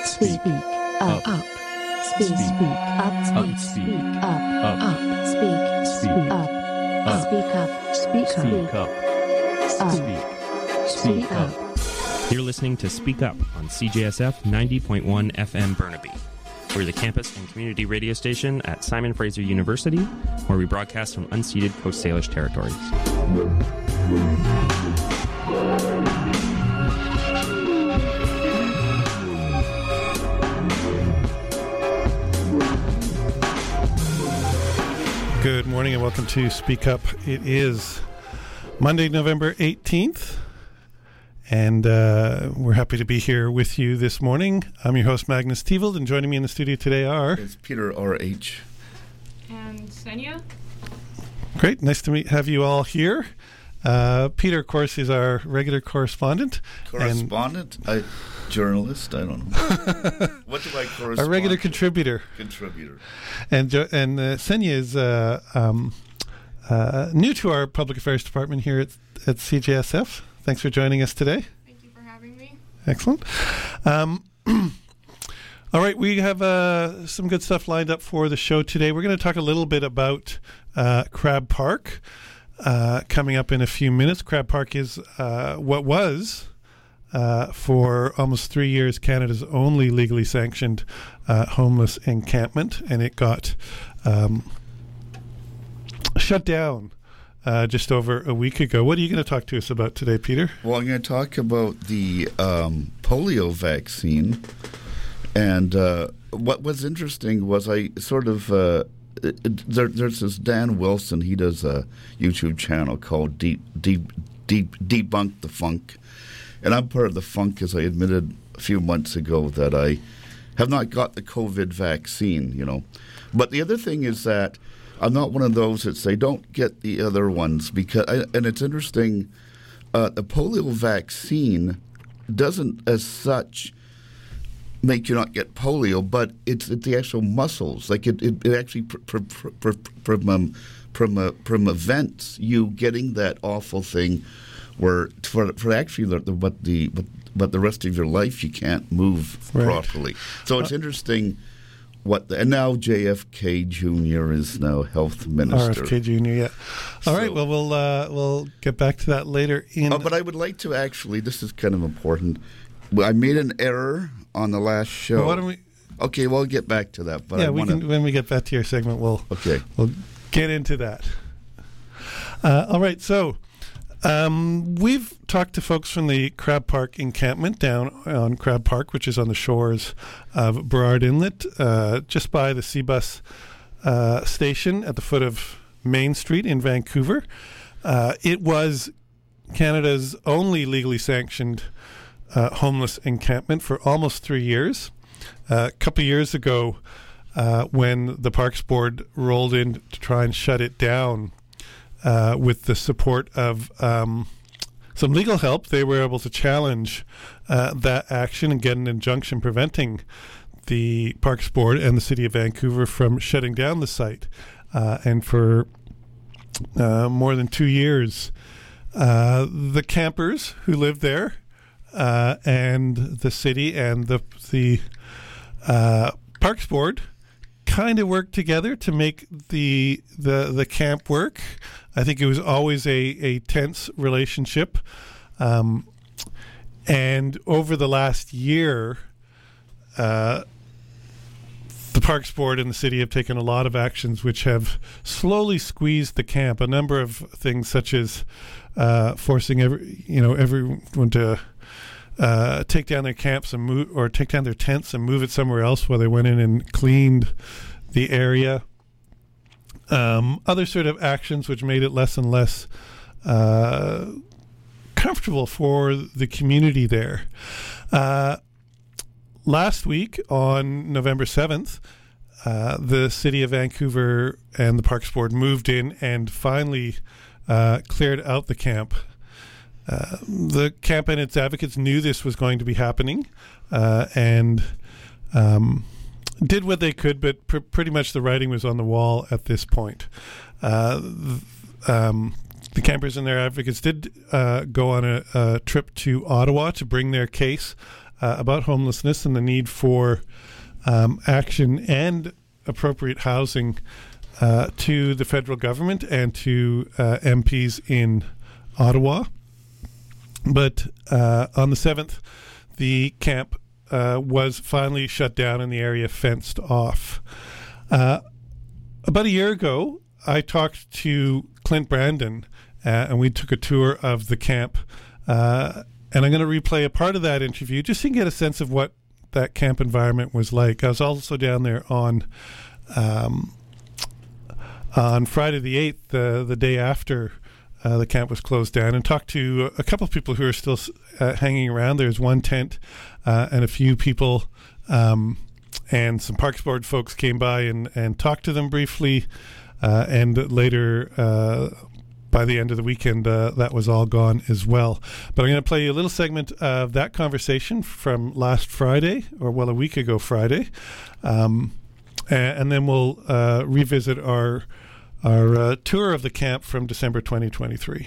Speak up. Speak up. Speak up. Speak up. Speak up. Speak up. Speak up. You're listening to Speak Up on CJSF 90.1 FM Burnaby. We're the campus and community radio station at Simon Fraser University, where we broadcast from unceded Coast Salish territories. Good morning and welcome to Speak Up. It is Monday, November 18th, and we're happy to be here with you this morning. I'm your host, Magnus Teevald, and joining me in the studio today are... It's Peter R.H. And Senya. Great, nice to have you all here. Peter, of course, is our regular correspondent. Journalist? I don't know. What do I correspond? A regular contributor. And Senya is new to our public affairs department here at CJSF. Thanks for joining us today. Thank you for having me. Excellent. All right, we have some good stuff lined up for the show today. We're going to talk a little bit about Crab Park coming up in a few minutes. Crab Park is what was... for almost 3 years, Canada's only legally sanctioned homeless encampment, and it got shut down just over a week ago. What are you going to talk to us about today, Peter? Well, I'm going to talk about the polio vaccine, and what was interesting was I sort of there's this Dan Wilson. He does a YouTube channel called Debunk the Funk. And I'm part of the funk, because I admitted a few months ago that I have not got the COVID vaccine, you know. But the other thing is that I'm not one of those that say don't get the other ones, and it's interesting, the polio vaccine doesn't as such make you not get polio, but it's the actual muscles. Like it actually prevents you getting that awful thing where for actually but the rest of your life you can't move properly. So it's interesting and now JFK Jr. is now health minister. RFK Jr. Yeah. All right. Well, we'll get back to that later. But I would like to actually. This is kind of important. I made an error on the last show. Well, why don't we? Okay, we'll get back to that. But yeah, when we get back to your segment, we'll get into that. All right. So. We've talked to folks from the Crab Park encampment down on Crab Park, which is on the shores of Burrard Inlet, just by the Seabus station at the foot of Main Street in Vancouver. It was Canada's only legally sanctioned homeless encampment for almost 3 years. A couple of years ago, when the Parks Board rolled in to try and shut it down, with the support of some legal help, they were able to challenge that action and get an injunction preventing the Parks Board and the City of Vancouver from shutting down the site. And for more than 2 years, the campers who lived there and the city and the Parks Board kind of worked together to make the camp work. I think it was always a tense relationship. And over the last year, the Parks Board and the city have taken a lot of actions which have slowly squeezed the camp. A number of things such as forcing everyone to take down their camps and move, or take down their tents and move it somewhere else while they went in and cleaned the area. Other sort of actions which made it less and less comfortable for the community there. Last week, on November 7th, the City of Vancouver and the Parks Board moved in and finally cleared out the camp. The camp and its advocates knew this was going to be happening and did what they could, but pretty much the writing was on the wall at this point. The campers and their advocates did go on a trip to Ottawa to bring their case about homelessness and the need for action and appropriate housing to the federal government and to MPs in Ottawa. But on the 7th, the camp was finally shut down and the area fenced off. About a year ago, I talked to Clint Brandon, and we took a tour of the camp. And I'm going to replay a part of that interview just so you can get a sense of what that camp environment was like. I was also down there on Friday the 8th, the day after the camp was closed down, and talked to a couple of people who are still hanging around. There's one tent and a few people, and some Parks Board folks came by and talked to them briefly, and later by the end of the weekend, that was all gone as well. But I'm going to play you a little segment of that conversation from last Friday, or a week ago Friday, and then we'll revisit our tour of the camp from December 2023.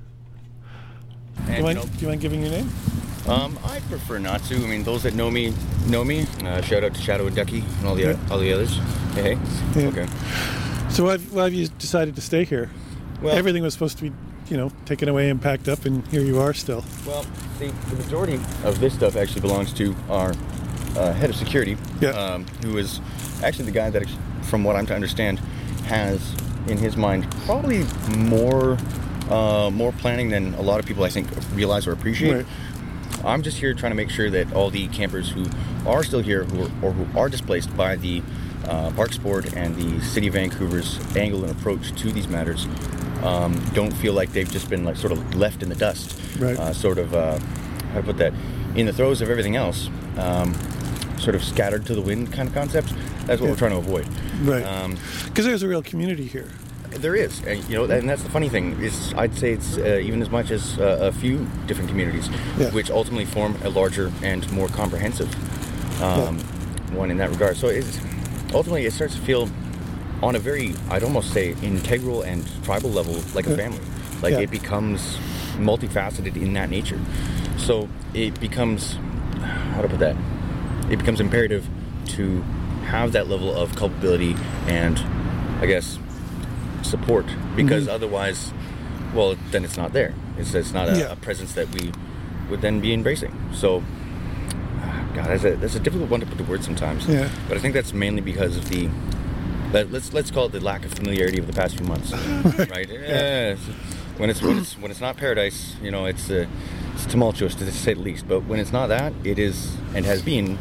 Do you mind giving your name? I prefer not to. I mean, those that know me know me. Shout out to Shadow and Ducky and all the others. Hey. Yeah. Okay. So why have you decided to stay here? Well, everything was supposed to be, taken away and packed up, and here you are still. Well, the majority of this stuff actually belongs to our head of security, who is actually the guy that, from what I'm to understand, has in his mind probably more planning than a lot of people I think realize or appreciate. Right. I'm just here trying to make sure that all the campers who are still here who are displaced by the Parks Board and the City of Vancouver's angle and approach to these matters don't feel like they've just been sort of left in the dust. Right. How to put that, in the throes of everything else, sort of scattered to the wind kind of concept. That's what we're trying to avoid. Right. Because there's a real community here. There is, and that's the funny thing. I'd say it's even as much as a few different communities, which ultimately form a larger and more comprehensive one in that regard. So ultimately it starts to feel, on a very, I'd almost say, integral and tribal level, like a family. It becomes multifaceted in that nature. So it becomes, how to put that? It becomes imperative to have that level of culpability and, I guess, support, because otherwise, well, then it's not there. It's not a presence that we would then be embracing. So, God, that's a difficult one to put to words sometimes. Yeah. But I think that's mainly because of let's call it the lack of familiarity of the past few months, right? When it's not paradise, it's tumultuous to say the least. But when it's not that, it is and has been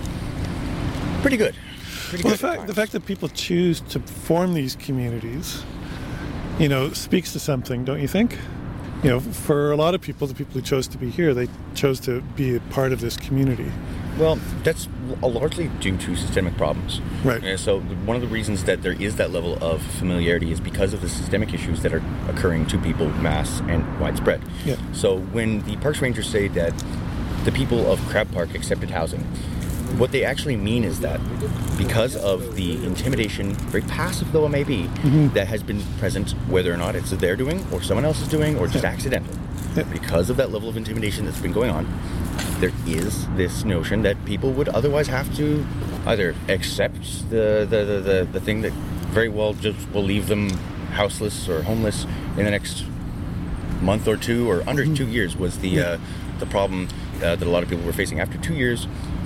pretty good. The fact that people choose to form these communities, speaks to something, don't you think? For a lot of people, the people who chose to be here, they chose to be a part of this community. Well, that's largely due to systemic problems. Right. And so one of the reasons that there is that level of familiarity is because of the systemic issues that are occurring to people, mass and widespread. Yeah. So when the Parks Rangers say that the people of Crab Park accepted housing, what they actually mean is that because of the intimidation, very passive though it may be, that has been present, whether or not it's their doing or someone else is doing or just accidental, because of that level of intimidation that's been going on, there is this notion that people would otherwise have to either accept the thing that very well just will leave them houseless or homeless in the next month or two, or under 2 years was the problem that a lot of people were facing. After 2 years,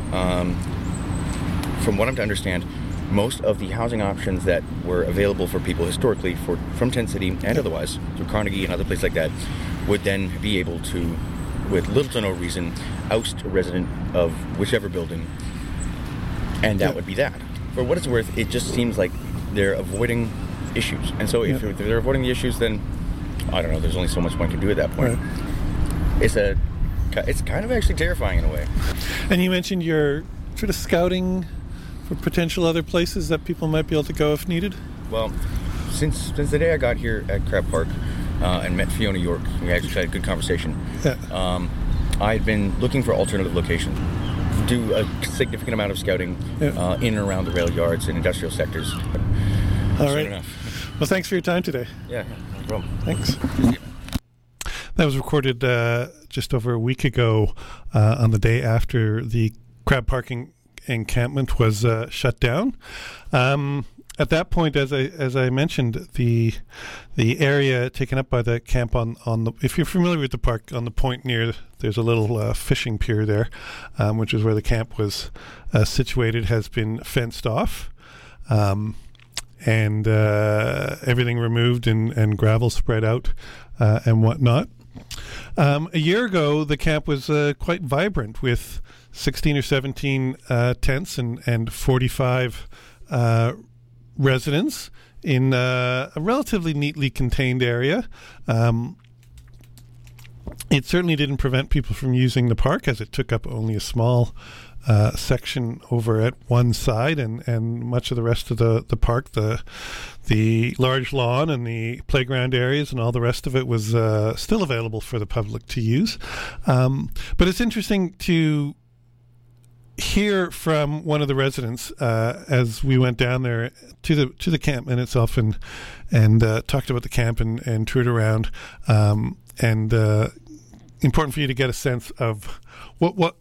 from what I'm to understand, most of the housing options that were available for people historically from Tent City and otherwise through Carnegie and other places like that would then be able to, with little to no reason, oust a resident of whichever building, and that would be that. For what it's worth, it just seems like they're avoiding issues. And so if they're avoiding the issues, then I don't know, there's only so much one can do at that point. Right. It's kind of actually terrifying in a way. And you mentioned you're sort of scouting for potential other places that people might be able to go if needed? Well, since the day I got here at Crab Park and met Fiona York, we actually had a good conversation. Yeah. I had been looking for alternative locations, do a significant amount of scouting in and around the rail yards and industrial sectors. All right. Enough. Well, thanks for your time today. Yeah, no problem. Thanks. That was recorded just over a week ago on the day after the crab parking encampment was shut down. At that point, as I mentioned, the area taken up by the camp on the, if you're familiar with the park, on the point near, there's a little fishing pier there, which is where the camp was situated, has been fenced off, and everything removed and gravel spread out and whatnot. A year ago, the camp was quite vibrant with 16 or 17 tents and 45 residents in a relatively neatly contained area. It certainly didn't prevent people from using the park, as it took up only a small section over at one side, and much of the rest of the park, the large lawn and the playground areas and all the rest of it was still available for the public to use. But it's interesting to hear from one of the residents as we went down there to the camp in itself and talked about the camp and toured around, and important for you to get a sense of what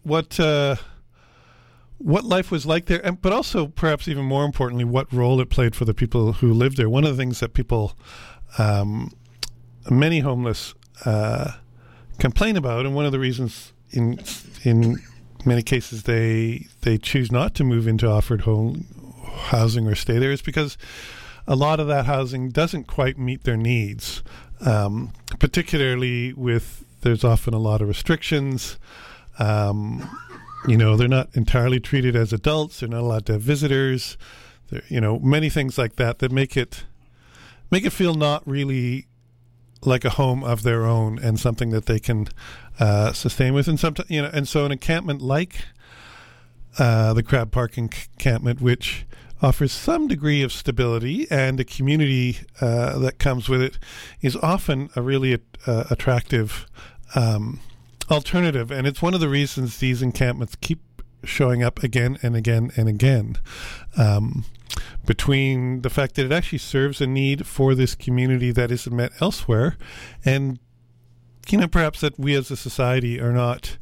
life was like there, but also perhaps even more importantly, what role it played for the people who lived there. One of the things that people, many homeless, complain about, and one of the reasons in many cases they choose not to move into offered home housing or stay there, is because a lot of that housing doesn't quite meet their needs, particularly with, there's often a lot of restrictions. They're not entirely treated as adults. They're not allowed to have visitors. Many things like that make it feel not really like a home of their own and something that they can sustain with. And sometimes, and so an encampment like the Crab Park encampment, which offers some degree of stability and a community that comes with it, is often a really attractive alternative. And it's one of the reasons these encampments keep showing up again and again and again, between the fact that it actually serves a need for this community that isn't met elsewhere, and perhaps that we as a society are not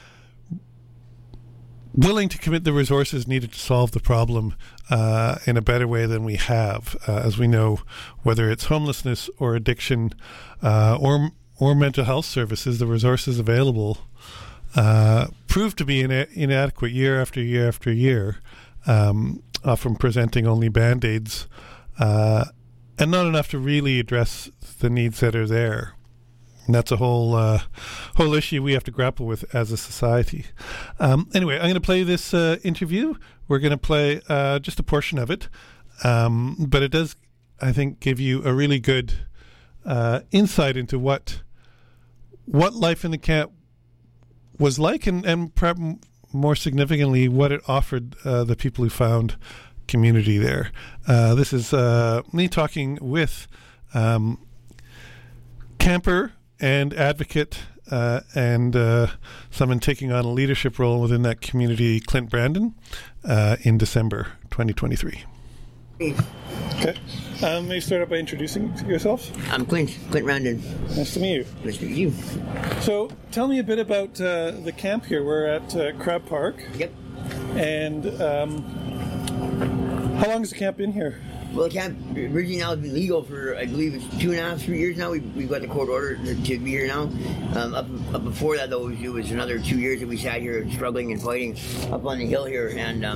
willing to commit the resources needed to solve the problem in a better way than we have. As we know, whether it's homelessness or addiction or mental health services, the resources available prove to be inadequate year after year after year, often presenting only Band-Aids, and not enough to really address the needs that are there. And that's a whole issue we have to grapple with as a society. Anyway, I'm going to play this interview. We're going to play just a portion of it, but it does, I think, give you a really good insight into what life in the camp was like, and perhaps more significantly, what it offered the people who found community there. This is me talking with camper and advocate and someone taking on a leadership role within that community, Clint Brandon, in December 2023. Okay. May you start out by introducing yourself? I'm Clint Brandon. Nice to meet you. Nice to meet you. So, tell me a bit about the camp here. We're at Crab Park. Yep. And how long has the camp been here? Well, the camp originally now has been legal for, I believe it's 2.5, 3 years now. We've got the court order to be here now. Up before that, though, it was another 2 years that we sat here struggling and fighting up on the hill here, and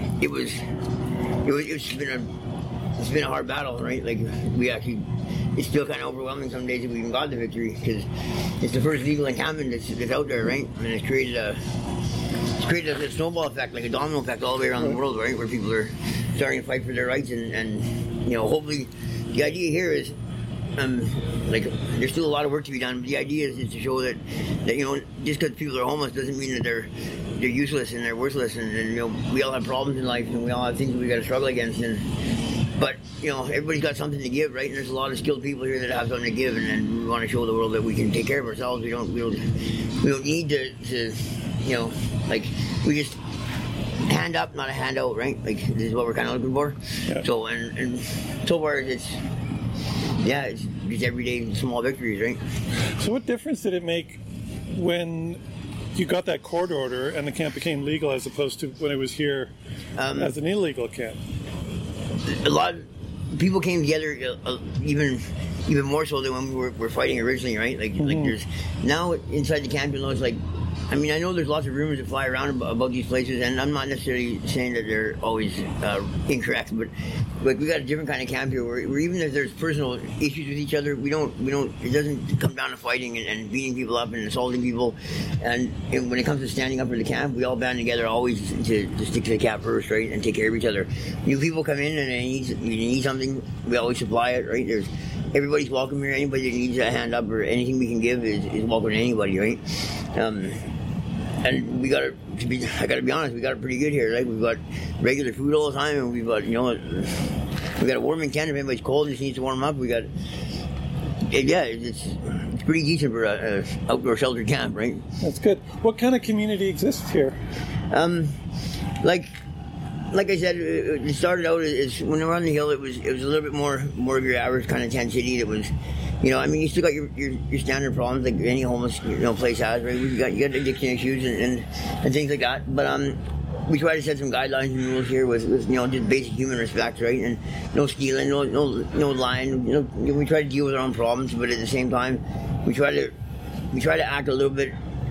it's been a hard battle, right? Like, it's still kind of overwhelming some days that we even got the victory, because it's the first legal encampment that's out there, right? And it's created a snowball effect, like a domino effect all the way around the world, right? Where people are starting to fight for their rights, and hopefully the idea here is, there's still a lot of work to be done, but the idea is to show that just because people are homeless doesn't mean that they're useless and they're worthless, and we all have problems in life, and we all have things that we got to struggle against, but everybody's got something to give, right? And there's a lot of skilled people here that have something to give, and we want to show the world that we can take care of ourselves. We don't need to we just hand up, not a handout, right? Like, this is what we're kind of looking for. Yeah. So, and so far, it's yeah, it's just everyday small victories, right? So what difference did it make when you got that court order and the camp became legal as opposed to when it was here as an illegal camp? A lot of people came together even more so than when we were fighting originally, right? Like there's now inside the camp, it's like, I mean, I know there's lots of rumors that fly around about these places, and I'm not necessarily saying that they're always incorrect, but like we got a different kind of camp here where even if there's personal issues with each other, we don't. It doesn't come down to fighting and beating people up and assaulting people. And when it comes to standing up for the camp, we all band together always to stick to the camp first, right, and take care of each other. New people come in and they need something, we always supply it, right? Everybody's welcome here. Anybody that needs a hand up or anything we can give is welcome to anybody, right? And I gotta be honest, we got it pretty good here. Like, we've got regular food all the time, and we've got, we got a warming tent if anybody's cold and just needs to warm up. We got, it's pretty decent for a outdoor shelter camp, right? That's good. What kind of community exists here? Like I said, it started out as when we were on the hill. It was a little bit more of your average kind of tent city. That was, I mean, you still got your standard problems like any homeless place has, right? You got addiction issues and things like that. But we try to set some guidelines and rules here with just basic human respect, right? And no stealing, no lying. We try to deal with our own problems, but at the same time, we try to act a little bit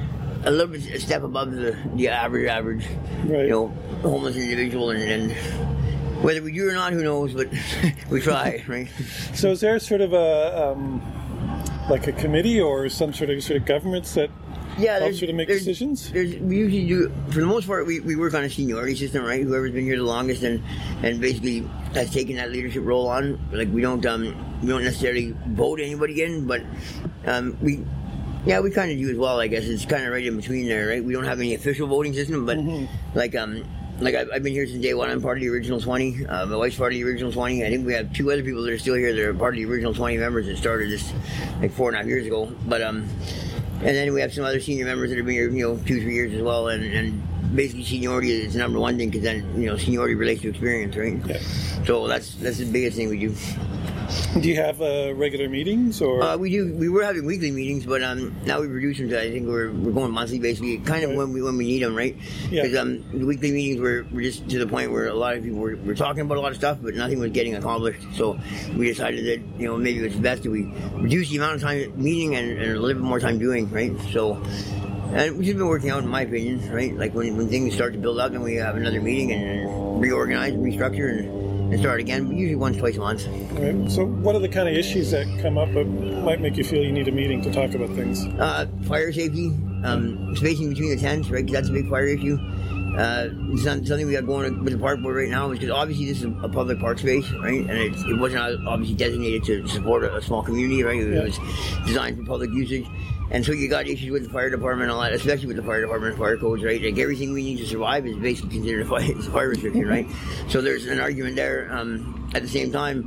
a step above the average, right. Homeless individual, and whether we do or not, who knows? But we try, right? So, is there sort of a like a committee or some sort of governments that helps you to make decisions? We usually do, for the most part, we work on a seniority system, right? Whoever's been here the longest and basically has taken that leadership role on. Like, we don't necessarily vote anybody in, but we kind of do as well, I guess. It's kind of right in between there, right? We don't have any official voting system, but like I've been here since day one. I'm part of the original 20. My wife's part of the original 20. I think we have two other people that are still here that are part of the original 20 members that started this like 4.5 years ago. But and then we have some other senior members that have been here, 2-3 years as well. And basically seniority is the number one thing, because then seniority relates to experience, right? Yeah. So that's the biggest thing we do. Do you have regular meetings, or? We do. We were having weekly meetings, but now we've reduced them to, I think we're going monthly, basically, kind of when we need them, right? Because the weekly meetings were just to the point where a lot of people were talking about a lot of stuff, but nothing was getting accomplished. So we decided that maybe it was best that we reduce the amount of time meeting and a little bit more time doing, right? So. And we've just been working out, in my opinion, right? Like when things start to build up, then we have another meeting and reorganize, restructure, and start again. Usually once, twice a month. Right. So what are the kind of issues that come up that might make you feel you need a meeting to talk about things? Fire safety, spacing between the tents, right? 'Cause that's a big fire issue. Something we got going with the park board right now is because obviously this is a public park space, right? And it wasn't obviously designated to support a small community, right? It was designed for public usage. And so you got issues with the fire department and all that, especially with the fire department and fire codes, right? Like everything we need to survive is basically considered a fire restriction, right? So there's an argument there. At the same time,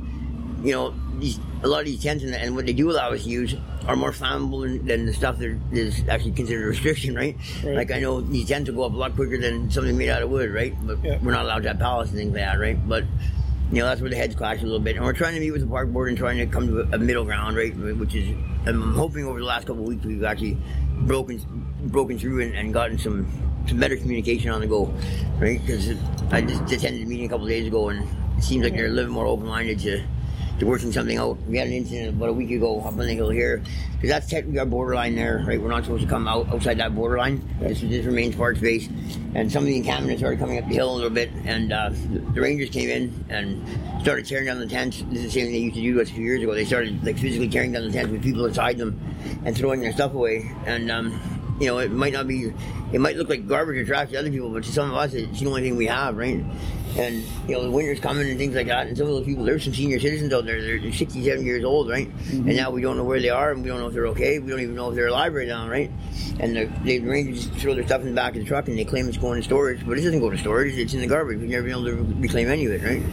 a lot of these tents and what they do allow us to use are more flammable than the stuff that is actually considered a restriction, right? Like, I know these tents will go up a lot quicker than something made out of wood, right? But we're not allowed to have pallets and things like that, right? But that's where the heads clash a little bit. And we're trying to meet with the park board and trying to come to a middle ground, right? Which is, I'm hoping over the last couple of weeks we've actually broken through and gotten some better communication on the go, right? Because I just attended a meeting a couple of days ago, and it seems like they're a little more open-minded to working something out. We had an incident about a week ago up on the hill here, because that's technically our borderline there, right? We're not supposed to come outside that borderline. This remains park space. And some of the encampments started coming up the hill a little bit, and the rangers came in and started tearing down the tents. This is the same thing they used to do to us a few years ago. They started physically tearing down the tents with people inside them and throwing their stuff away. And it might look like garbage or trash to other people, but to some of us, it's the only thing we have, right? And, the winter's coming and things like that, and some of those people, there's some senior citizens out there, they're 67 years old, right? Mm-hmm. And now we don't know where they are, and we don't know if they're okay, we don't even know if they're alive right now, right? And the rangers just throw their stuff in the back of the truck, and they claim it's going to storage, but it doesn't go to storage, it's in the garbage. We've never been able to reclaim any of it, right?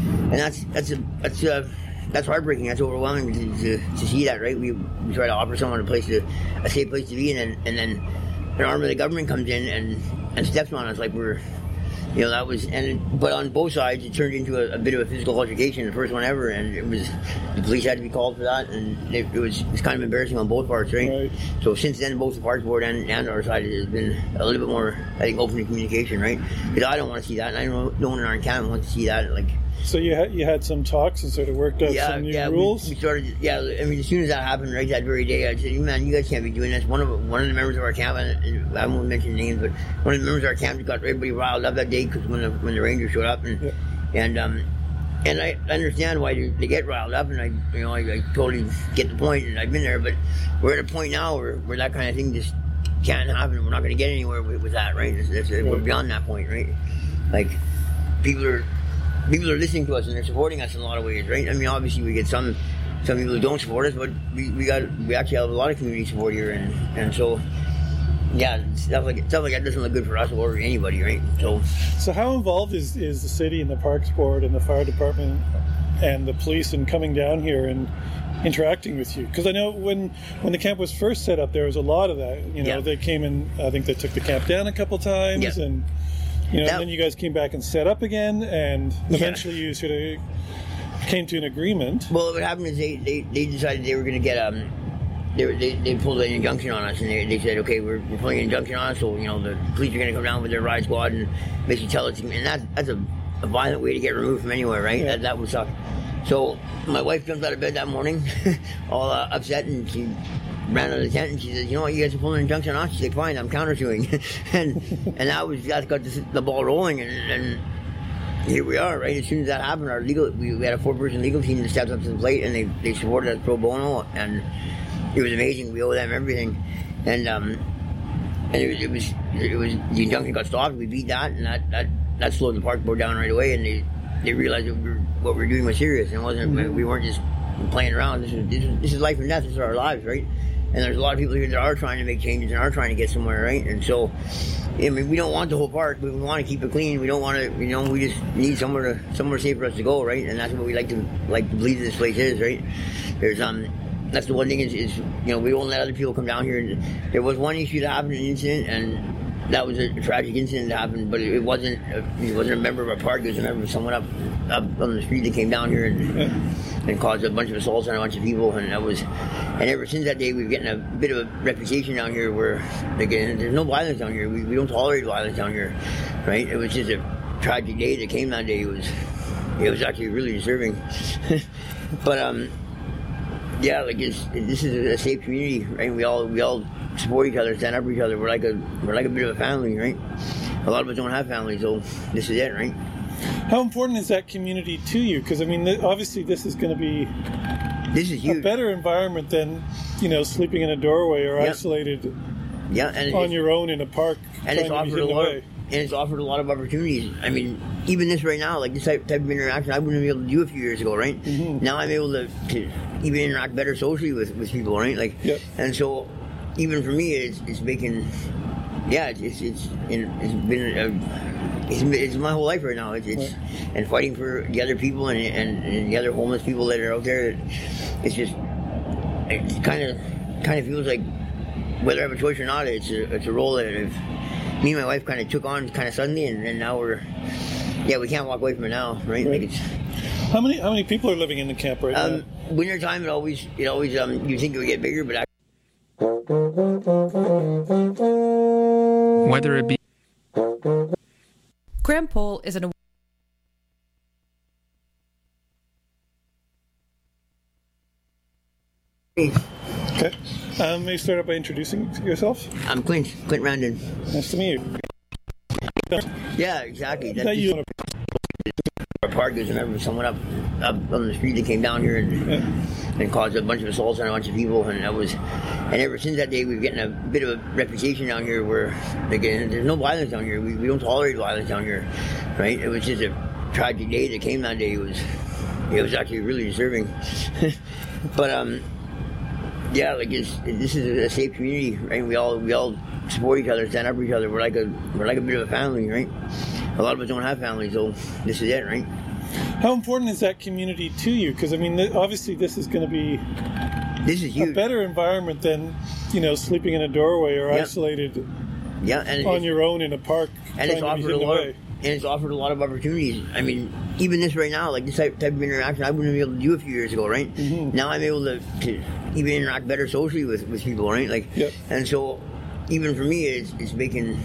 And that's heartbreaking. That's overwhelming to see that, right? We try to offer someone a safe place to be, and then an arm of the government comes in and steps on us like we're that was, but on both sides, it turned into a bit of a physical altercation, the first one ever, and the police had to be called for that, and it's kind of embarrassing on both parts, right? So since then, both the Parks Board and our side has been a little bit more, I think, open to communication, right? Because I don't want to see that, and I know no one in our encampment wants to see that, like. So you had some talks and sort of worked out some new rules? We started, I mean, as soon as that happened, right, that very day, I said, man, you guys can't be doing this. One of the members of our camp, and I won't mention names, but one of the members of our camp got everybody riled up that day because when the Rangers showed up, and I understand why they get riled up, and I totally get the point, and I've been there, but we're at a point now where that kind of thing just can't happen. We're not going to get anywhere with that, right? We're beyond that point, right? Like, people are listening to us and they're supporting us in a lot of ways, right? I mean, obviously we get some people who don't support us, but we actually have a lot of community support here, and so stuff like that doesn't look good for us or anybody, right? So how involved is the city and the Parks Board and the fire department and the police in coming down here and interacting with you? Because I know when the camp was first set up, there was a lot of that. They came in. I think they took the camp down a couple times, and. And then you guys came back and set up again, and eventually you sort of came to an agreement. Well, what happened is they decided they were going to get they pulled an injunction on us, and they said, okay, we're pulling an injunction on us, so the police are going to come down with their riot squad and basically tell us, and that's a violent way to get removed from anywhere, right? Yeah. That would suck. So my wife jumped out of bed that morning, all upset, and she ran out of the tent, and she said, you know what, you guys are pulling an injunction on us? She's like, fine, I'm countersuing. and that got the ball rolling, and here we are, right? As soon as that happened, we had a 4-person legal team that stepped up to the plate, and they supported us pro bono, and it was amazing. We owe them everything. And it was the injunction got stopped, we beat that, and that slowed the Park Board down right away, and they realized that what we were doing was serious, and we weren't just playing around. This is life and death. This is our lives, right? And there's a lot of people here that are trying to make changes and are trying to get somewhere, right? And so, I mean, we don't want the whole park, but we want to keep it clean. We don't want to, we just need somewhere safe for us to go, right? And that's what we like to believe this place is, right? There's that's the one thing is we won't let other people come down here. And there was one issue that happened, an incident, and that was a tragic incident that happened, but it wasn't a member of our park. It was a member of someone up on the street that came down here and caused a bunch of assaults on a bunch of people, and ever since that day we've gotten a bit of a reputation down here where there's no violence down here. We don't tolerate violence down here, right? It was just a tragic day that came that day. It was actually really disturbing. But this is a safe community, right? We all support each other, stand up for each other. We're like a bit of a family, right? A lot of us don't have families, so this is it, right? How important is that community to you? Because I mean, obviously, this is going to be a better environment than sleeping in a doorway or isolated on your own in a park. And it's offered a lot of opportunities. I mean, even this right now, like this type of interaction, I wouldn't be able to do a few years ago, right? Mm-hmm. Now I'm able to even interact better socially with people, right? And so even for me, it's making, it's my whole life right now. And fighting for the other people and the other homeless people that are out there. It kind of feels like whether I have a choice or not, it's a role that me and my wife kind of took on kind of suddenly, and now we can't walk away from it now, right? Like how many people are living in the camp right now? Winter time, it always you think it would get bigger, but whether it be Graham Poll is an Okay. May you start out by introducing yourself? I'm Clint Randon. Nice to meet you. Yeah, exactly. Our park is a member of someone up on the street that came down here and caused a bunch of assaults on a bunch of people, and ever since that day we've gotten a bit of a reputation down here where there's no violence down here. We don't tolerate violence down here, right? It was just a tragic day that came that day. It was actually really disturbing. But this is a safe community, right? We all support each other, stand up for each other. We're like a bit of a family, right? A lot of us don't have families, so this is it, right? How important is that community to you? Because I mean, obviously, this is going to be a better environment than sleeping in a doorway or isolated on your own in a park. And it's and it's offered a lot of opportunities. I mean, even this right now, like this type of interaction, I wouldn't be able to do a few years ago, right? Now I'm able to even interact better socially with people, right? Like, and so even for me, it's making,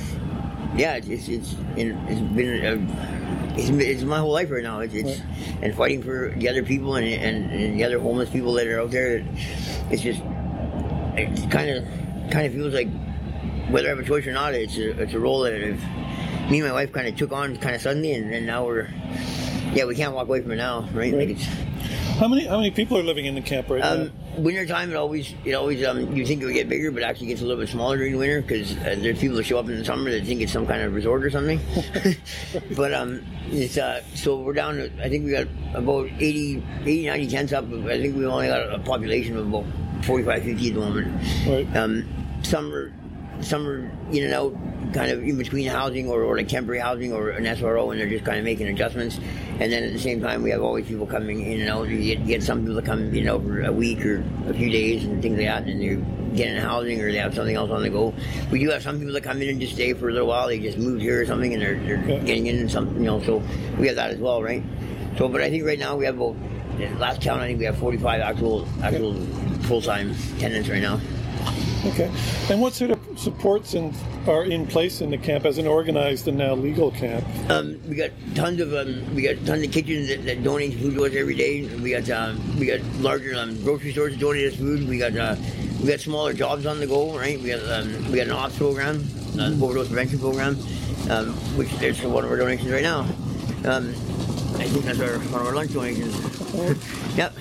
it's my whole life right now. It's and fighting for the other people and the other homeless people that are out there. It's just, it kind of feels like, whether I have a choice or not, it's a role that me and my wife kind of took on kind of suddenly, and now we can't walk away from it now, right? Like it's, how many people are living in the camp right now? Winter time, it always you think it would get bigger, but actually gets a little bit smaller during the winter because there's people that show up in the summer that think it's some kind of resort or something. But it's so we're down to, I think we got about 80, 90 tents up. I think we only got a population of about 45, 50 at the moment. Right. Some are in and out, kind of in between housing or like temporary housing or an SRO, and they're just kind of making adjustments. And then at the same time, we have always people coming in and out. You get some people that come for a week or a few days and things like that, and they're getting housing or they have something else on the go. We do have some people that come in and just stay for a little while. They just moved here or something, and they're getting in and something, so we have that as well, right? So, but I think right now we have about, last count, I think we have 45 actual full-time tenants right now. Okay. And what sort of supports are in place in the camp as an organized and now legal camp? We got tons of kitchens that donate food to us every day. We got larger grocery stores that donate us food. We got smaller jobs on the go, right? We got an ops program, overdose prevention program, which is one of our donations right now. I think that's one of our lunch donations. Yep.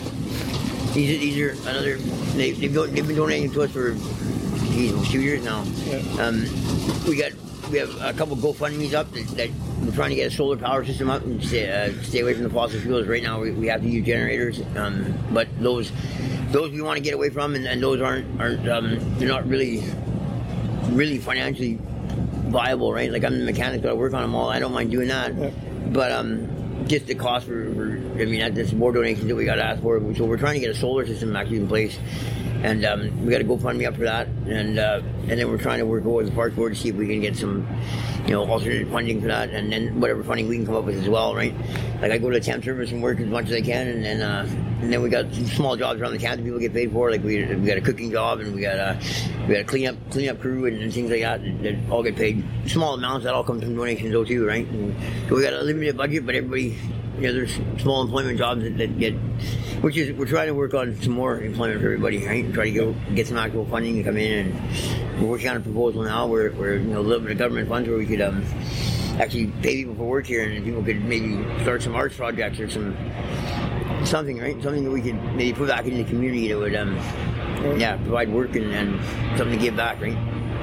These are another. They've been donating to us for 2 years now. Yeah. We have a couple GoFundMe's up that we're trying to get a solar power system up and stay away from the fossil fuels. Right now we have to use generators, but those we want to get away from, and those aren't they're not really financially viable, right? Like, I'm the mechanic, but I work on them all. I don't mind doing that, but just the cost that's more donations that we got to ask for. So we're trying to get a solar system actually in place, and we got to GoFundMe up for that, and then we're trying to work with the Park Board to see if we can get some, alternate funding for that, and then whatever funding we can come up with as well, right? Like, I go to the temp service and work as much as I can, and then we got some small jobs around the camp that people get paid for. Like, we got a cooking job, and we got a cleanup crew and things like that all get paid small amounts. That all comes from donations though too, right? And so we got a limited budget, but everybody, there's small employment jobs that get, we're trying to work on some more employment for everybody, right? Try to get some actual funding to come in, and we're working on a proposal now where a little bit of government funds where we could actually pay people for work here, and people could maybe start some arts projects or something, right? Something that we could maybe put back into the community that would, provide work and something to give back, right?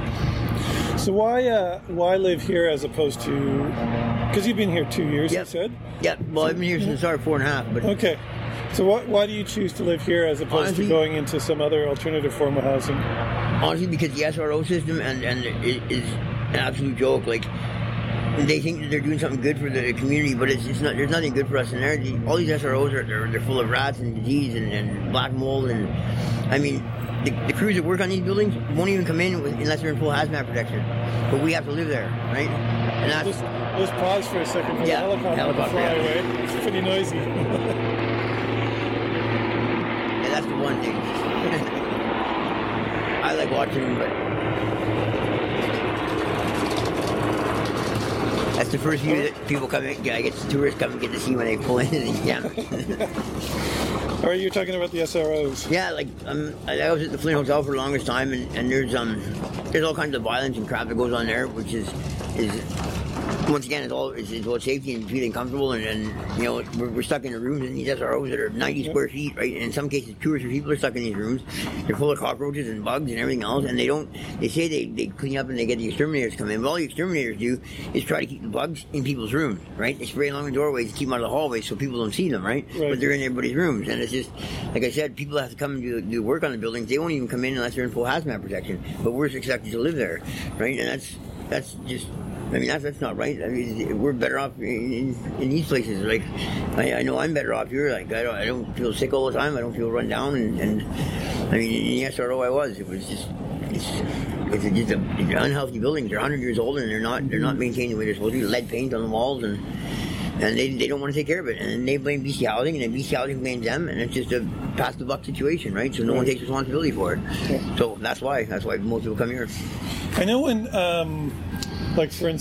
So why live here as opposed to, because you've been here 2 years, you said? Yeah, well, I've been here since the start, 4.5. But okay. So why do you choose to live here as opposed to going into some other alternative form of housing? Honestly, because the SRO system and it is an absolute joke. Like, they think that they're doing something good for the community, but it's not. There's nothing good for us in there. All these SROs they're full of rats and disease and black mold, and I mean, the crews that work on these buildings won't even come in unless they're in full hazmat protection. But we have to live there, right? And that's just pause for a second for the helicopter to fly away. It's pretty noisy. Yeah, that's the one thing. I like watching them, but that's the first view that people come in. I get tourists come and get to see when they pull into these camps. All right, you're talking about the SROs. Yeah, like I was at the Flint Hotel for the longest time, and there's all kinds of violence and crap that goes on there, which is once again, it's about safety and feeling comfortable, and we're stuck in the rooms in these SROs that are 90 square feet, right? And in some cases, 2 or 3 people are stuck in these rooms. They're full of cockroaches and bugs and everything else, and they say they clean up and they get the exterminators to come in. But all the exterminators do is try to keep the bugs in people's rooms, right? They spray along the doorways to keep them out of the hallways so people don't see them, right? But they're in everybody's rooms, and it's just, like I said, people have to come and do work on the buildings. They won't even come in unless they're in full hazmat protection, but we're expected to live there, right? And that's just, I mean, that's not right. I mean, we're better off in these places. Like, I know I'm better off here. Like, I don't feel sick all the time. I don't feel run down. And I mean, in the SRO it was just it's just they're unhealthy buildings. They're 100 years old and they're not maintained the way they're supposed to be. Lead paint on the walls and they don't want to take care of it. And they blame BC Housing, and then BC Housing blames them, and it's just a pass the buck situation, right? So no one takes responsibility for it. Yeah. So that's why most people come here. I know when, like for instance,